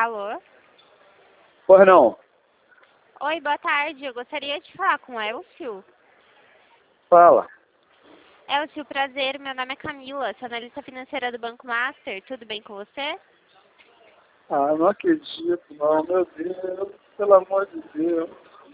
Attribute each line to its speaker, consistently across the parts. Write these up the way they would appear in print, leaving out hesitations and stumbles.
Speaker 1: Alô?
Speaker 2: Pois não.
Speaker 1: Oi, boa tarde. Eu gostaria de falar com o Elcio.
Speaker 2: Fala.
Speaker 1: Elcio, prazer. Meu nome é Camila, sou analista financeira do Banco Master. Tudo bem com você?
Speaker 2: Ah, não acredito, não. Meu Deus. Pelo amor de Deus.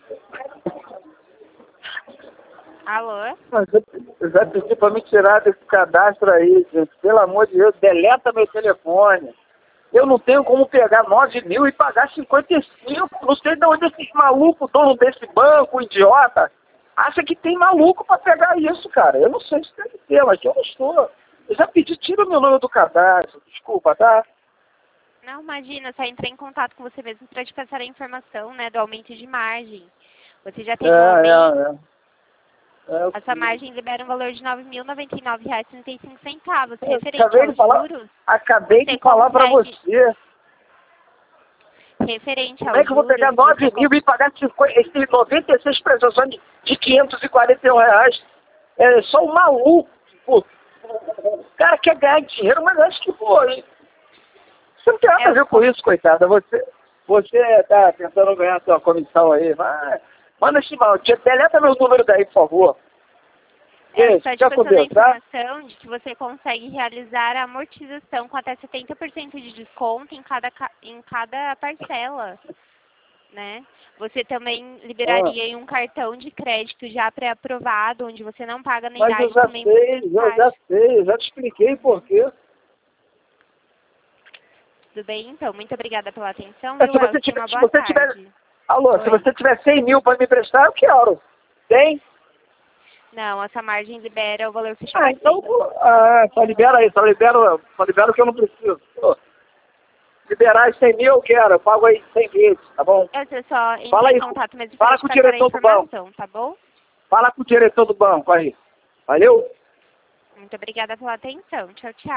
Speaker 1: Alô?
Speaker 2: Mas eu já pedi para me tirar desse cadastro aí, gente. Pelo amor de Deus, deleta meu telefone. Eu não tenho como pegar 9 mil e pagar 55. Não sei de onde esses malucos, dono desse banco, idiota, acha que tem maluco para pegar isso, cara. Eu não sei se deve ter, mas eu não estou. Eu já pedi, tira o meu nome do cadastro. Desculpa, tá?
Speaker 1: Não, imagina, só entrei em contato com você mesmo para te passar a informação, né, do aumento de margem. Você já tem um aumento. A sua margem libera um valor de R$ 9.099,35. Referente aos juros.
Speaker 2: Acabei de falar para você.
Speaker 1: Referente
Speaker 2: Como
Speaker 1: aos
Speaker 2: é que eu vou pegar 9 mil e pagar esses 96 prestações de R$ 541? É só um maluco. Pô. O cara quer ganhar dinheiro, mas acho que, pô, você não tem nada a ver com isso, coitada. Você tá tentando ganhar sua comissão aí. Vai. Manda esse mal. Deleta meu número daí, por favor.
Speaker 1: Só te passando a informação de que você consegue realizar a amortização com até 70% de desconto em cada parcela, né? Você também liberaria um cartão de crédito já pré-aprovado, onde você não paga anuidade.
Speaker 2: Mas eu já te expliquei por quê.
Speaker 1: Tudo bem, então. Muito obrigada pela atenção.
Speaker 2: Se você tiver 100 mil para me emprestar, eu quero. Tem?
Speaker 1: Não, essa margem libera o valor fechado.
Speaker 2: Então, só libera aí, só libera o que eu não preciso. Pô, liberar 100 mil eu quero, eu pago aí 100 vezes, tá bom?
Speaker 1: Eu só entrei em contato mesmo para
Speaker 2: fala com o diretor do banco,
Speaker 1: tá bom?
Speaker 2: Fala com o diretor do banco aí, valeu?
Speaker 1: Muito obrigada pela atenção, tchau, tchau.